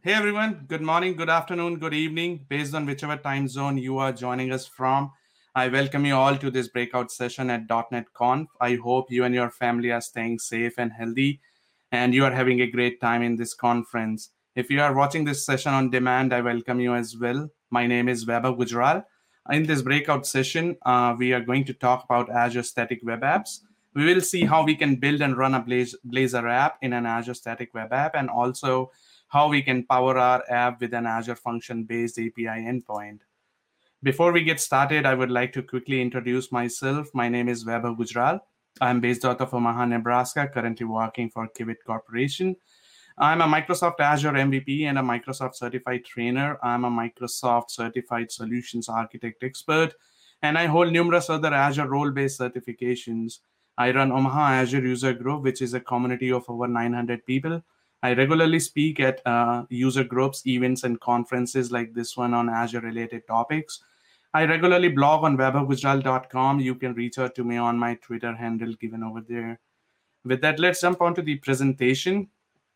Hey everyone, good morning, good afternoon, good evening, based on whichever time zone you are joining us from. I welcome you all to this breakout session at .NET Conf. I hope you and your family are staying safe and healthy and you are having a great time in this conference. If you are watching this session on demand, I welcome you as well. My name is Vaibhav Gujral. In this breakout session, we are going to talk about Azure Static Web Apps. We will see how we can build and run a Blazor app in an Azure Static Web App, and also how we can power our app with an Azure function-based API endpoint. Before we get started, I would like to quickly introduce myself. My name is Vaibhav Gujral. I'm based out of Omaha, Nebraska, currently working for Kivit Corporation. I'm a Microsoft Azure MVP and a Microsoft certified trainer. I'm a Microsoft certified solutions architect expert, and I hold numerous other Azure role-based certifications. I run Omaha Azure User Group, which is a community of over 900 people. I regularly speak at user groups, events, and conferences like this one on Azure-related topics. I regularly blog on webofgujral.com. You can reach out to me on my Twitter handle given over there. With that, let's jump onto the presentation.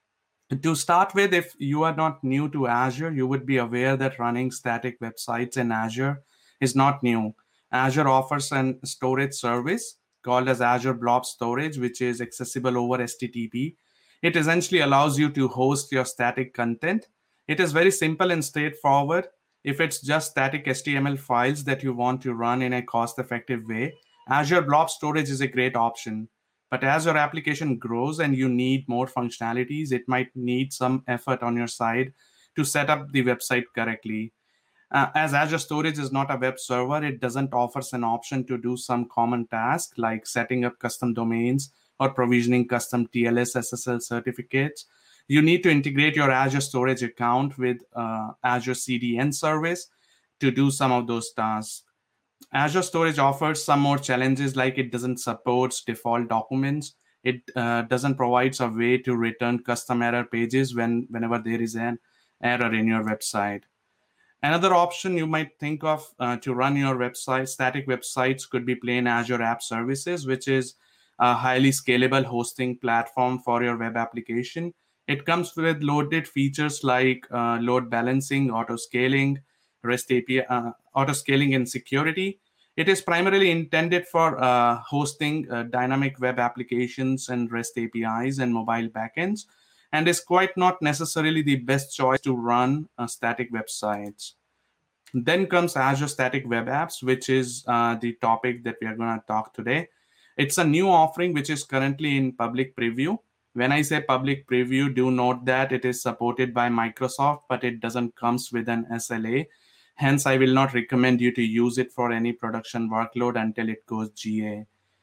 To start with, if you are not new to Azure, you would be aware that running static websites in Azure is not new. Azure offers an storage service called as Azure Blob Storage, which is accessible over HTTP. It essentially allows you to host your static content. It is very simple and straightforward. If it's just static HTML files that you want to run in a cost-effective way, Azure Blob Storage is a great option. But as your application grows and you need more functionalities, it might need some effort on your side to set up the website correctly. As Azure Storage is not a web server, it doesn't offer an option to do some common task like setting up custom domains or provisioning custom TLS SSL certificates. You need to integrate your Azure Storage account with Azure CDN service to do some of those tasks. Azure Storage offers some more challenges, like it doesn't support default documents. It doesn't provide a way to return custom error pages whenever there is an error in your website. Another option you might think of to run your website, static websites, could be plain Azure App Services, which is a highly scalable hosting platform for your web application. It comes with loaded features like load balancing, auto scaling, REST API, auto scaling, and security. It is primarily intended for hosting dynamic web applications and REST APIs and mobile backends, and is quite not necessarily the best choice to run static websites. Then comes Azure Static Web Apps, which is the topic that we are going to talk today. It's a new offering which is currently in public preview. When I say public preview, do note that it is supported by Microsoft, but it doesn't comes with an SLA. Hence, I will not recommend you to use it for any production workload until it goes GA.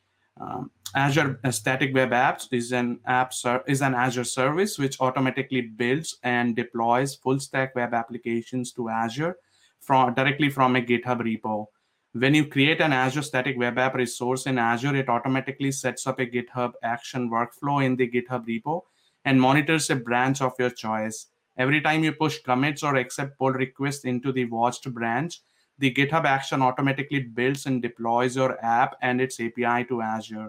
Azure Static Web Apps is an Azure service which automatically builds and deploys full stack web applications to Azure directly from a GitHub repo. When you create an Azure Static Web App resource in Azure, it automatically sets up a GitHub action workflow in the GitHub repo and monitors a branch of your choice. Every time you push commits or accept pull requests into the watched branch, the GitHub action automatically builds and deploys your app and its API to Azure.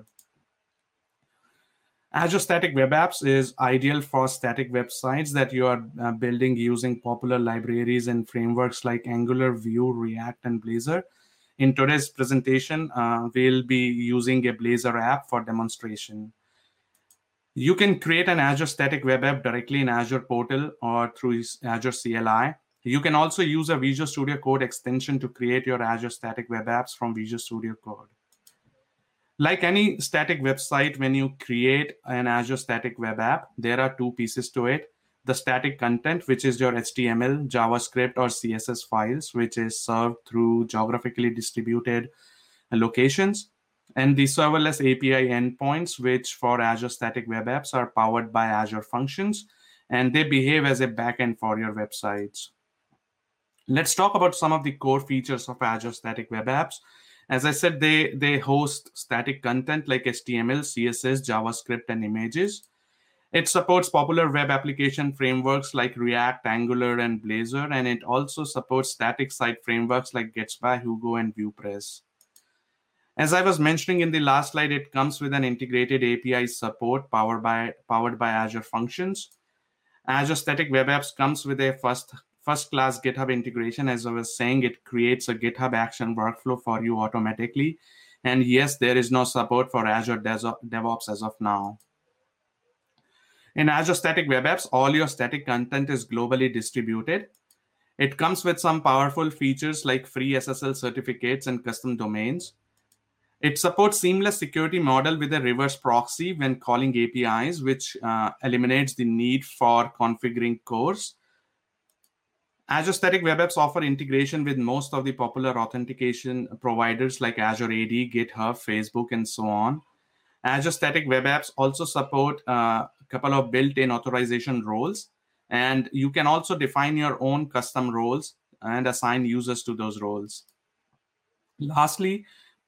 Azure Static Web Apps is ideal for static websites that you are building using popular libraries and frameworks like Angular, Vue, React, and Blazor. In today's presentation, we'll be using a Blazor app for demonstration. You can create an Azure Static Web App directly in Azure Portal or through Azure CLI. You can also use a Visual Studio Code extension to create your Azure Static Web Apps from Visual Studio Code. Like any static website, when you create an Azure Static Web App, there are two pieces to it. The static content, which is your HTML, JavaScript, or CSS files, which is served through geographically distributed locations. And the serverless API endpoints, which for Azure Static Web Apps are powered by Azure Functions, and they behave as a backend for your websites. Let's talk about some of the core features of Azure Static Web Apps. As I said, they host static content like HTML, CSS, JavaScript, and images. It supports popular web application frameworks like React, Angular, and Blazor, and it also supports static site frameworks like Gatsby, Hugo, and VuePress. As I was mentioning in the last slide, it comes with an integrated API support powered by Azure Functions. Azure Static Web Apps comes with a first-class GitHub integration. As I was saying, it creates a GitHub action workflow for you automatically. And yes, there is no support for Azure DevOps as of now. In Azure Static Web Apps, all your static content is globally distributed. It comes with some powerful features like free SSL certificates and custom domains. It supports seamless security model with a reverse proxy when calling APIs, which eliminates the need for configuring cores. Azure Static Web Apps offer integration with most of the popular authentication providers like Azure AD, GitHub, Facebook, and so on. Azure Static Web Apps also support a couple of built-in authorization roles, and you can also define your own custom roles and assign users to those roles. Lastly,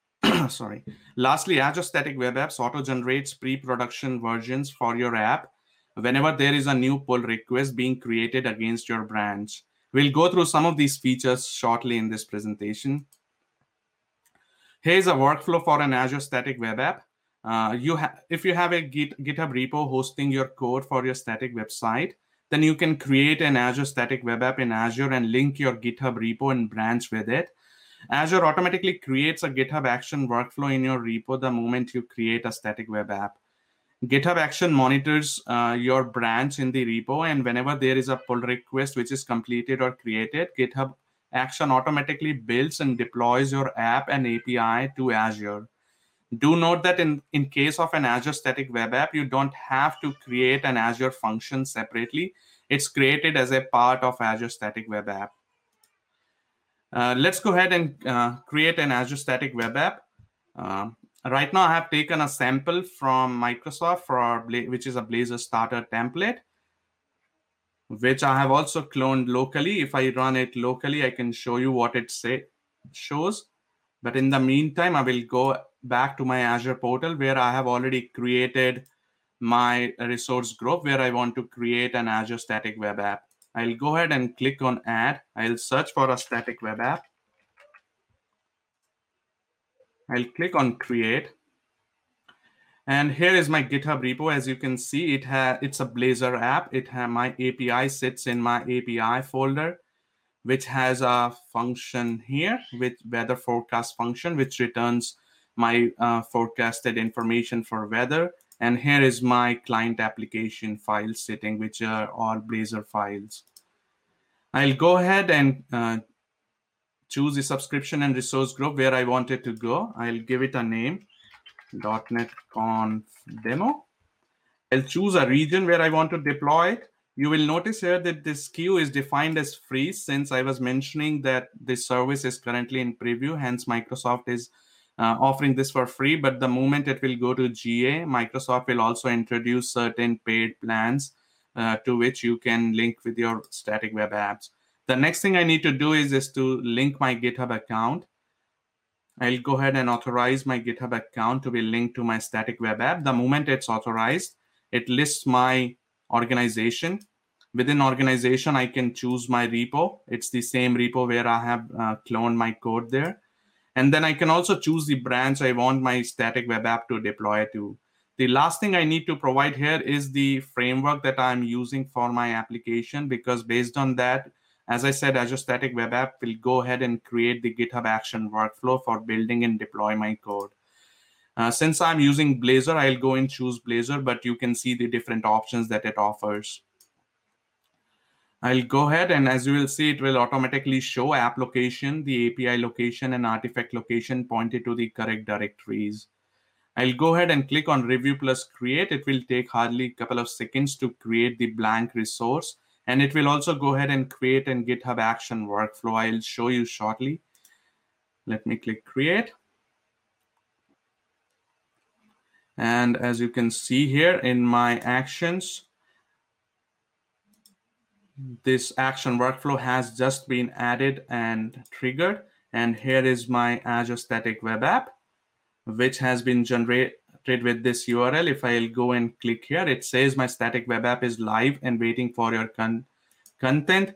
Azure Static Web Apps auto-generates pre-production versions for your app whenever there is a new pull request being created against your branch. We'll go through some of these features shortly in this presentation. Here's a workflow for an Azure Static Web App. If you have a GitHub repo hosting your code for your static website, then you can create an Azure Static Web App in Azure and link your GitHub repo and branch with it. Azure automatically creates a GitHub action workflow in your repo the moment you create a static web app. GitHub Action monitors your branch in the repo, and whenever there is a pull request which is completed or created, GitHub Action automatically builds and deploys your app and API to Azure. Do note that in case of an Azure Static Web App, you don't have to create an Azure function separately. It's created as a part of Azure Static Web App. Let's go ahead and create an Azure Static Web App. Right now, I have taken a sample from Microsoft which is a Blazor starter template, which I have also cloned locally. If I run it locally, I can show you what it shows. But in the meantime, I will go back to my Azure portal where I have already created my resource group where I want to create an Azure Static Web App. I'll go ahead and click on Add. I'll search for a static web app. I'll click on Create. And here is my GitHub repo. As you can see, it's a Blazor app. My API sits in my API folder, which has a function here with weather forecast function, which returns my forecasted information for weather. And here is my client application file sitting, which are all Blazor files. I'll go ahead and choose the subscription and resource group where I want it to go. I'll give it a name, .NET Conf Demo. I'll choose a region where I want to deploy it. You will notice here that this queue is defined as free since I was mentioning that this service is currently in preview. Hence, Microsoft is offering this for free. But the moment it will go to GA, Microsoft will also introduce certain paid plans to which you can link with your static web apps. The next thing I need to do is to link my GitHub account. I'll go ahead and authorize my GitHub account to be linked to my static web app. The moment it's authorized, it lists my organization. Within organization, I can choose my repo. It's the same repo where I have cloned my code there. And then I can also choose the branch I want my static web app to deploy to. The last thing I need to provide here is the framework that I'm using for my application, because based on that, as I said, Azure Static Web App will go ahead and create the GitHub action workflow for building and deploy my code. Since I'm using Blazor, I'll go and choose Blazor, but you can see the different options that it offers. I'll go ahead and as you will see, it will automatically show app location, the API location, and artifact location pointed to the correct directories. I'll go ahead and click on Review plus Create. It will take hardly a couple of seconds to create the blank resource. And it will also go ahead and create a GitHub action workflow. I'll show you shortly. Let me click Create. And as you can see here in my actions, this action workflow has just been added and triggered. And here is my Azure Static Web App, which has been generated with this URL. If I'll go and click here, it says my static web app is live and waiting for your content.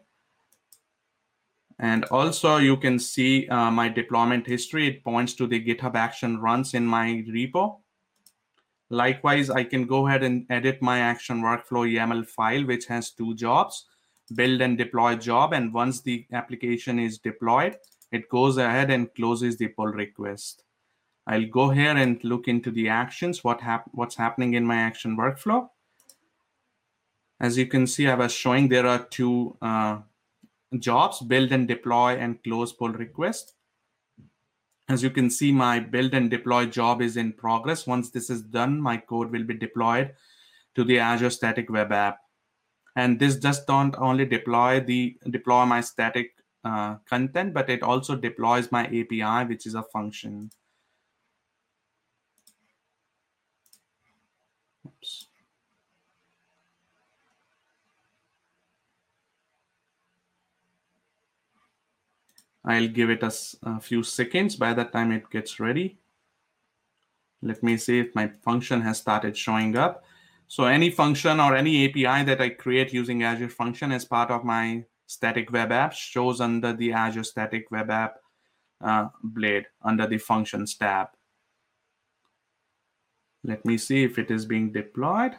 And also you can see my deployment history. It points to the GitHub action runs in my repo. Likewise, I can go ahead and edit my action workflow YAML file, which has two jobs, build and deploy job. And once the application is deployed, it goes ahead and closes the pull request. I'll go here and look into the actions, what's happening in my action workflow. As you can see, I was showing there are two jobs, build and deploy and close pull request. As you can see, my build and deploy job is in progress. Once this is done, my code will be deployed to the Azure Static Web App. And this just don't only deploy my static content, but it also deploys my API, which is a function. Oops. I'll give it a few seconds. By the time it gets ready, let me see if my function has started showing up. So any function or any API that I create using Azure Function as part of my static web app shows under the Azure Static Web App blade under the Functions tab. Let me see if it is being deployed.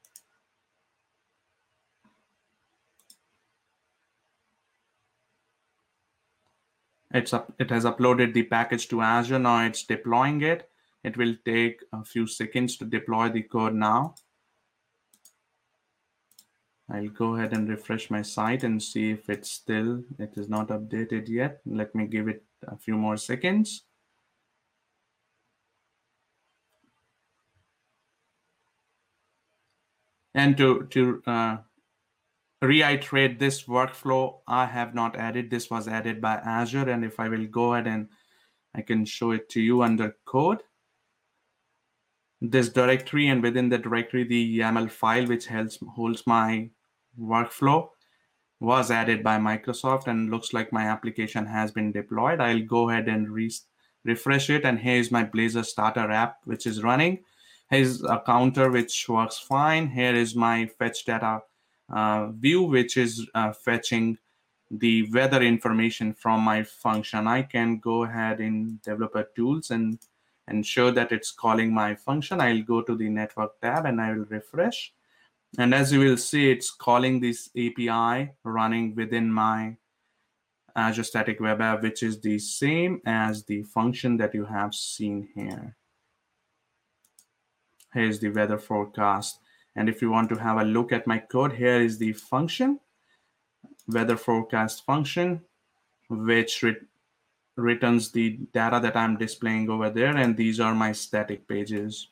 It has uploaded the package to Azure. Now it's deploying it. It will take a few seconds to deploy the code now. I'll go ahead and refresh my site and see if it is not updated yet. Let me give it a few more seconds. And to reiterate, this workflow I have not added. This was added by Azure. And if I will go ahead and I can show it to you under code. This directory, and within the directory, the YAML file, which holds my workflow, was added by Microsoft, and looks like my application has been deployed. I'll go ahead and refresh it. And here's my Blazor starter app, which is running. Here's a counter, which works fine. Here is my fetch data view, which is fetching the weather information from my function. I can go ahead in developer tools and show that it's calling my function. I'll go to the network tab and I will refresh. And as you will see, it's calling this API running within my Azure Static Web App, which is the same as the function that you have seen here. Here's the weather forecast. And if you want to have a look at my code, here is the function, weather forecast function, which returns the data that I'm displaying over there. And these are my static pages.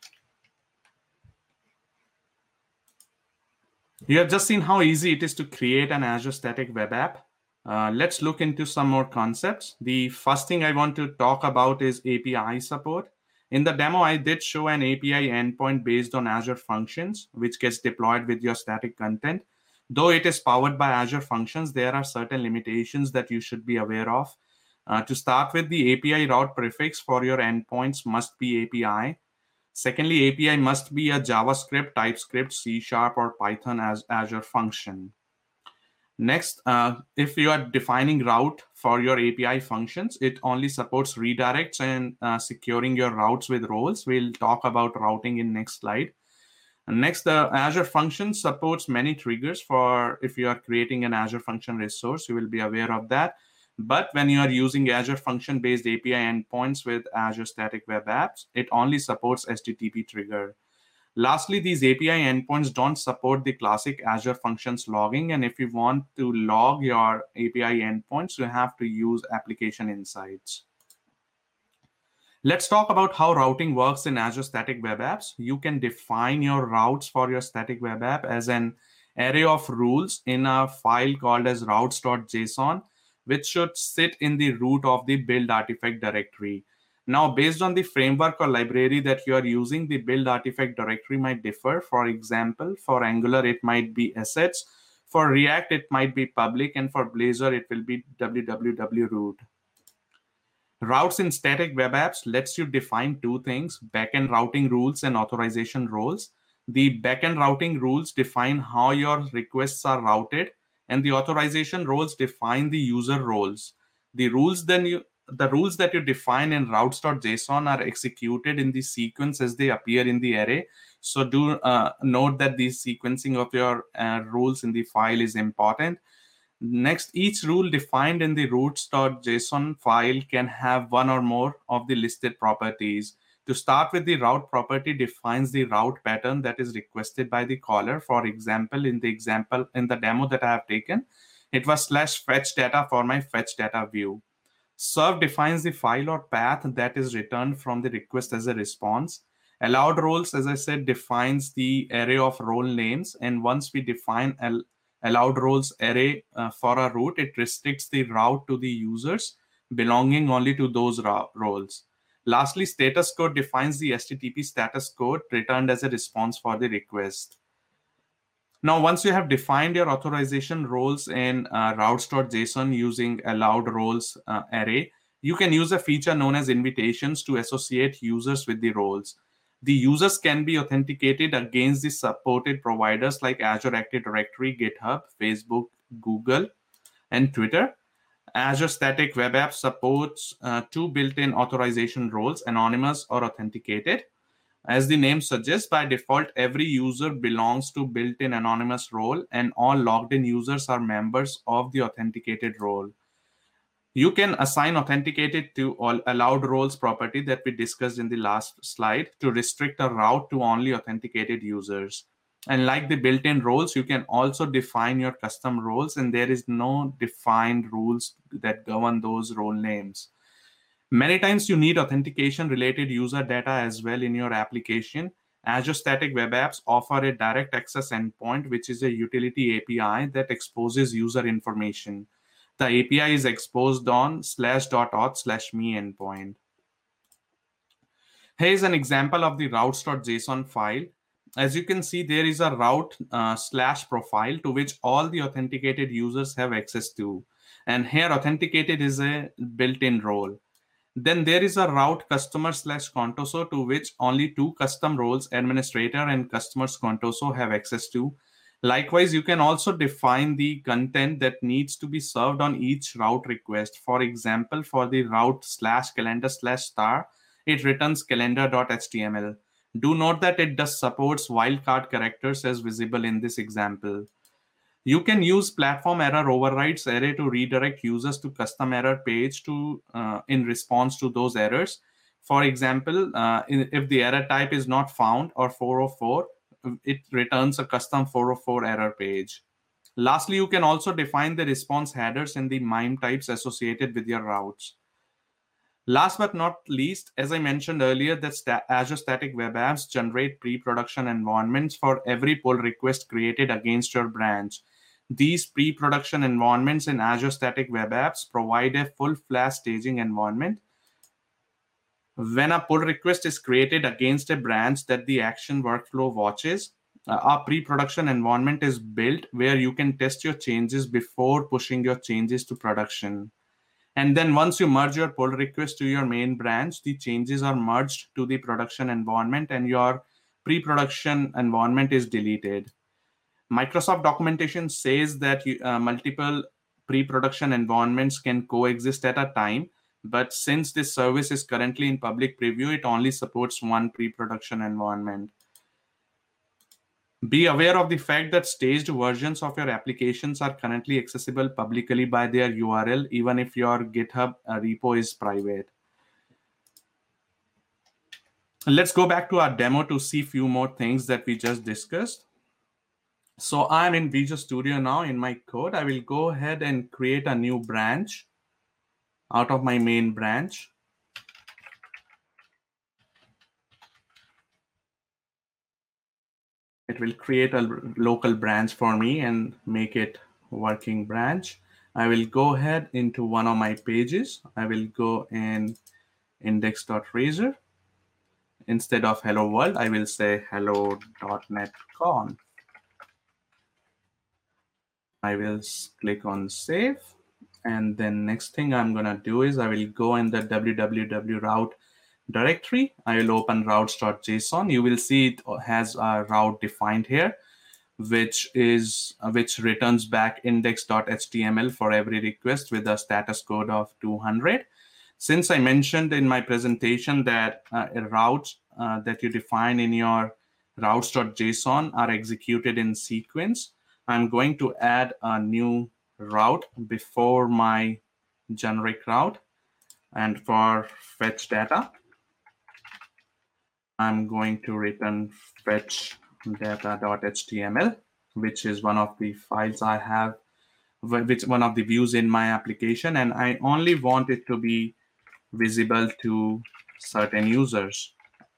You have just seen how easy it is to create an Azure Static Web App. Let's look into some more concepts. The first thing I want to talk about is API support. In the demo, I did show an API endpoint based on Azure Functions, which gets deployed with your static content. Though it is powered by Azure Functions, there are certain limitations that you should be aware of. To start with, the API route prefix for your endpoints must be API. Secondly, API must be a JavaScript, TypeScript, C# or Python as Azure function. Next, if you are defining route for your API functions, it only supports redirects and securing your routes with roles. We'll talk about routing in next slide. And next, the Azure function supports many triggers for if you are creating an Azure function resource, you will be aware of that. But when you are using Azure function-based API endpoints with Azure Static Web Apps, it only supports HTTP trigger. Lastly, these API endpoints don't support the classic Azure Functions logging. And if you want to log your API endpoints, you have to use Application Insights. Let's talk about how routing works in Azure Static Web Apps. You can define your routes for your static web app as an array of rules in a file called as routes.json, which should sit in the root of the build artifact directory. Now, based on the framework or library that you are using, the build artifact directory might differ. For example, for Angular, it might be assets. For React, it might be public. And for Blazor, it will be www root. Routes in static web apps lets you define two things, backend routing rules and authorization roles. The backend routing rules define how your requests are routed, and the authorization roles define the user roles. The rules then the rules that you define in routes.json are executed in the sequence as they appear in the array. So do note that the sequencing of your rules in the file is important. Next, each rule defined in the routes.json file can have one or more of the listed properties. To start with, the route property defines the route pattern that is requested by the caller. For example, in the demo that I have taken, it was /fetch data for my fetch data view. Serve defines the file or path that is returned from the request as a response. Allowed roles, as I said, defines the array of role names. And once we define allowed roles array for a route, it restricts the route to the users belonging only to those roles. Lastly, status code defines the HTTP status code returned as a response for the request. Now, once you have defined your authorization roles in routes.json using allowed roles array, you can use a feature known as invitations to associate users with the roles. The users can be authenticated against the supported providers like Azure Active Directory, GitHub, Facebook, Google, and Twitter. Azure Static Web Apps supports two built-in authorization roles, anonymous or authenticated. As the name suggests, by default, every user belongs to built-in anonymous role, and all logged-in users are members of the authenticated role. You can assign authenticated to all allowed roles property that we discussed in the last slide to restrict a route to only authenticated users. And like the built-in roles, you can also define your custom roles, and there is no defined rules that govern those role names. Many times you need authentication related user data as well in your application. Azure Static Web Apps offer a direct access endpoint, which is a utility API that exposes user information. The API is exposed on /.auth/me endpoint. Here's an example of the routes.json file. As you can see, there is a route /profile to which all the authenticated users have access to. And here authenticated is a built-in role. Then there is a route customer/contoso to which only two custom roles, administrator and customers contoso, have access to. Likewise, you can also define the content that needs to be served on each route request. For example, for the route /calendar/star, it returns calendar.html. Do note that it does supports wildcard characters as visible in this example. You can use platform error overrides array to redirect users to custom error page in response to those errors. For example, if the error type is not found or 404, it returns a custom 404 error page. Lastly, you can also define the response headers and the MIME types associated with your routes. Last but not least, as I mentioned earlier, that Azure Static Web Apps generate pre-production environments for every pull request created against your branch. These pre-production environments in Azure Static Web Apps provide a full-flash staging environment. When a pull request is created against a branch that the action workflow watches, a pre-production environment is built where you can test your changes before pushing your changes to production. And then once you merge your pull request to your main branch, the changes are merged to the production environment and your pre-production environment is deleted. Microsoft documentation says that multiple pre-production environments can coexist at a time, but since this service is currently in public preview, it only supports one pre-production environment. Be aware of the fact that staged versions of your applications are currently accessible publicly by their URL, even if your GitHub repo is private. Let's go back to our demo to see a few more things that we just discussed. So I'm in Visual Studio now. In my code, I will go ahead and create a new branch out of my main branch. It will create a local branch for me and make it working branch. I will go ahead into one of my pages. I will go in index.razor. Instead of hello world, I will say hello.net conf. I will click on save. And then next thing I'm going to do is I will go in the www route directory. I will open routes.json. You will see it has a route defined here, which returns back index.html for every request with a status code of 200. Since I mentioned in my presentation that a route that you define in your routes.json are executed in sequence, I'm going to add a new route before my generic route. And for fetch data, I'm going to return fetch data.html, which is one of the files I have, which one of the views in my application, and I only want it to be visible to certain users.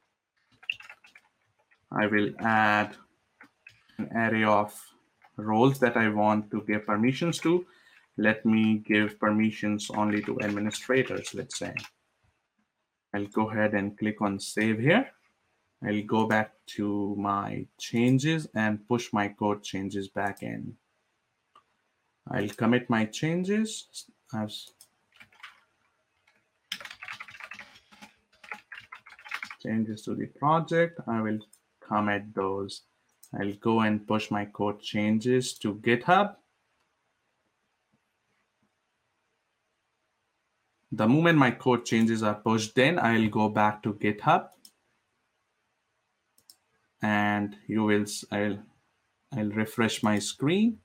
I will add an array of roles that I want to give permissions to. Let me give permissions only to administrators, let's say. I'll go ahead and click on save here. I'll go back to my changes and push my code changes back in. I'll commit my changes. Changes to the project. I will commit those. I'll go and push my code changes to GitHub. The moment my code changes are pushed in, I'll go back to GitHub. And I'll refresh my screen.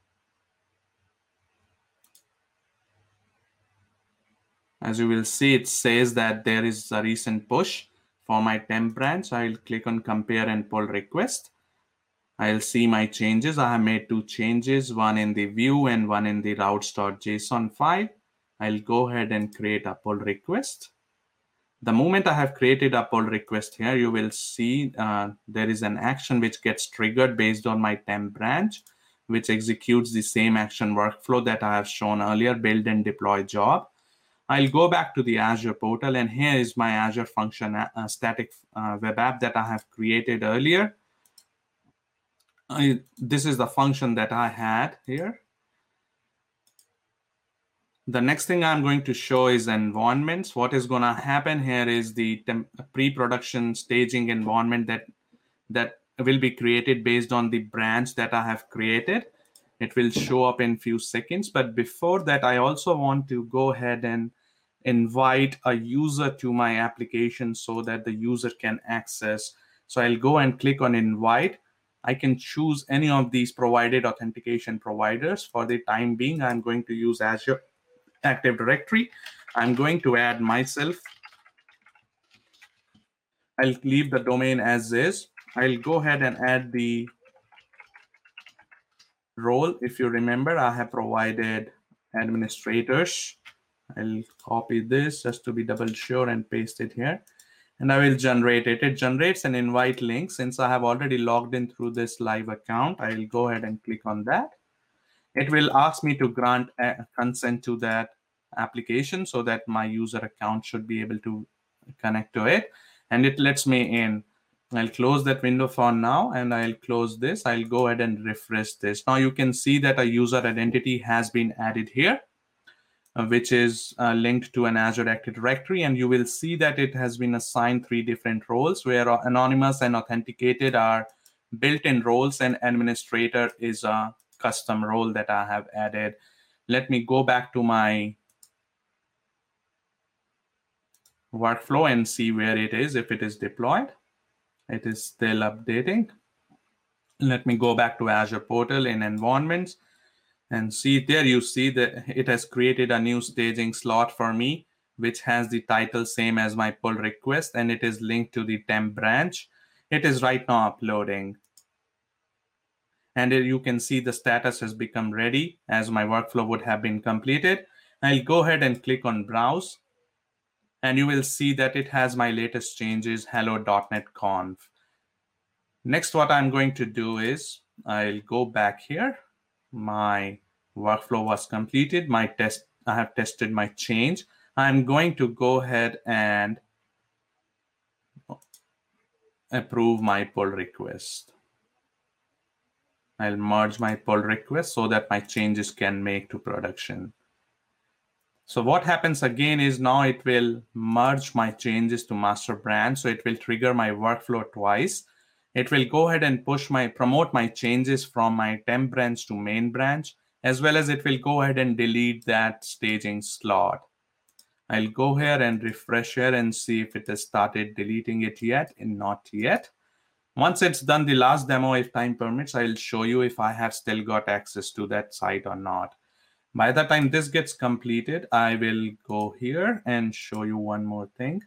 As you will see, it says that there is a recent push for my temp branch. I'll click on compare and pull request. I'll see my changes. I have made 2 changes, one in the view and one in the routes.json file. I'll go ahead and create a pull request. The moment I have created a pull request here, you will see there is an action which gets triggered based on my temp branch, which executes the same action workflow that I have shown earlier, build and deploy job. I'll go back to the Azure portal, and here is my Azure function static web app that I have created earlier. This is the function that I had here. The next thing I'm going to show is environments. What is going to happen here is the pre-production staging environment that will be created based on the branch that I have created. It will show up in few seconds. But before that, I also want to go ahead and invite a user to my application so that the user can access. So I'll go and click on invite. I can choose any of these provided authentication providers. For the time being, I'm going to use Azure Active Directory. I'm going to add myself. I'll leave the domain as is. I'll go ahead and add the role. If you remember, I have provided administrators. I'll copy this just to be double sure and paste it here. And I will generate it. It generates an invite link. Since I have already logged in through this live account, I'll go ahead and click on that. It will ask me to grant consent to that application so that my user account should be able to connect to it. And it lets me in. I'll close that window for now, and I'll close this. I'll go ahead and refresh this. Now you can see that a user identity has been added here, which is linked to an Azure Active Directory. And you will see that it has been assigned 3 different roles, where anonymous and authenticated are built-in roles, and administrator is a custom role that I have added. Let me go back to my workflow and see where it is, if it is deployed. It is still updating. Let me go back to Azure portal in environments and see there. You see that it has created a new staging slot for me, which has the title same as my pull request, and it is linked to the temp branch. It is right now uploading. And you can see the status has become ready as my workflow would have been completed. I'll go ahead and click on browse. And you will see that it has my latest changes, hello.NET Conf. Next, what I'm going to do is I'll go back here. My workflow was completed. I have tested my change. I'm going to go ahead and approve my pull request. I'll merge my pull request so that my changes can make to production. So what happens again is now it will merge my changes to master branch. So it will trigger my workflow twice. It will go ahead and promote my changes from my temp branch to main branch, as well as it will go ahead and delete that staging slot. I'll go here and refresh here and see if it has started deleting it yet, and not yet. Once it's done the last demo, if time permits, I'll show you if I have still got access to that site or not. By the time this gets completed, I will go here and show you one more thing.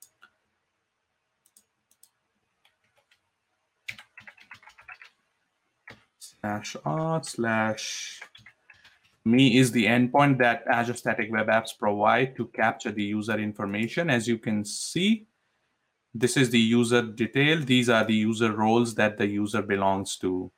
/auth/me is the endpoint that Azure Static Web Apps provide to capture the user information. As you can see, this is the user detail. These are the user roles that the user belongs to.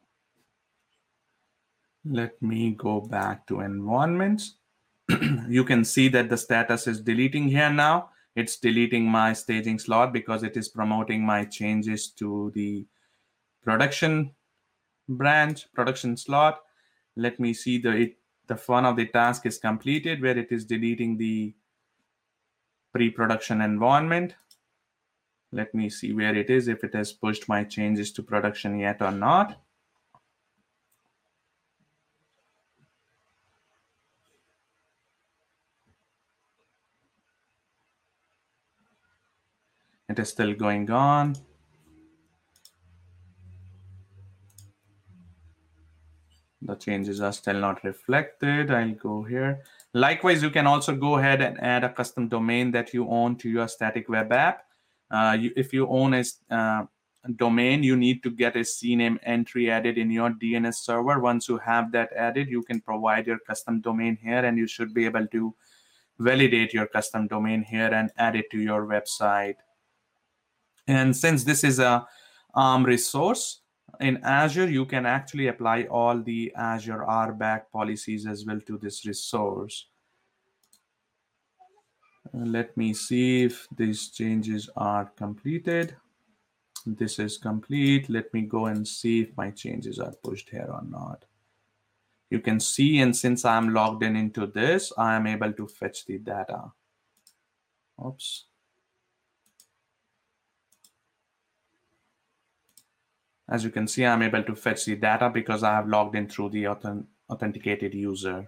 Let me go back to environments. You can see that the status is deleting here now. It's deleting my staging slot because it is promoting my changes to the production branch, production slot. Let me see the one of the task is completed where it is deleting the pre-production environment. Let me see where it is, if it has pushed my changes to production yet or not. It is still going on. The changes are still not reflected. I'll go here. Likewise, you can also go ahead and add a custom domain that you own to your static web app. If you own a domain, you need to get a CNAME entry added in your DNS server. Once you have that added, you can provide your custom domain here, and you should be able to validate your custom domain here and add it to your website. And since this is a resource in Azure, you can actually apply all the Azure RBAC policies as well to this resource. Let me see if these changes are completed. This is complete. Let me go and see if my changes are pushed here or not. You can see, and since I'm logged in into this, I am able to fetch the data. Oops. As you can see, I'm able to fetch the data because I have logged in through the authenticated user.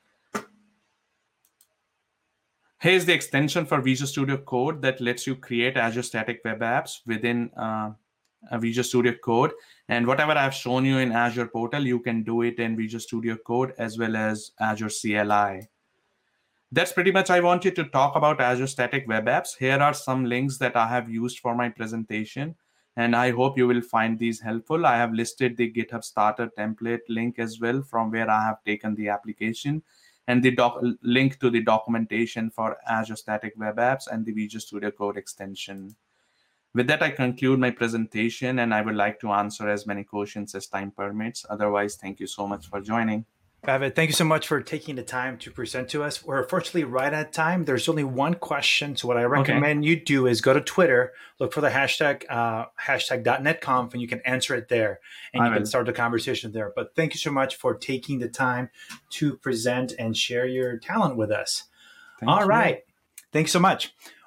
Here's the extension for Visual Studio Code that lets you create Azure Static Web Apps within Visual Studio Code. And whatever I've shown you in Azure Portal, you can do it in Visual Studio Code as well as Azure CLI. That's pretty much I wanted to talk about Azure Static Web Apps. Here are some links that I have used for my presentation, and I hope you will find these helpful. I have listed the GitHub starter template link as well, from where I have taken the application, and the link to the documentation for Azure Static Web Apps and the Visual Studio Code extension. With that, I conclude my presentation, and I would like to answer as many questions as time permits. Otherwise, thank you so much for joining. Pavid, thank you so much for taking the time to present to us. We're unfortunately right at time. There's only one question. So what I recommend you do is go to Twitter, look for the hashtag .NETConf, and you can answer it there. And you can start the conversation there. But thank you so much for taking the time to present and share your talent with us. All right. Thanks so much.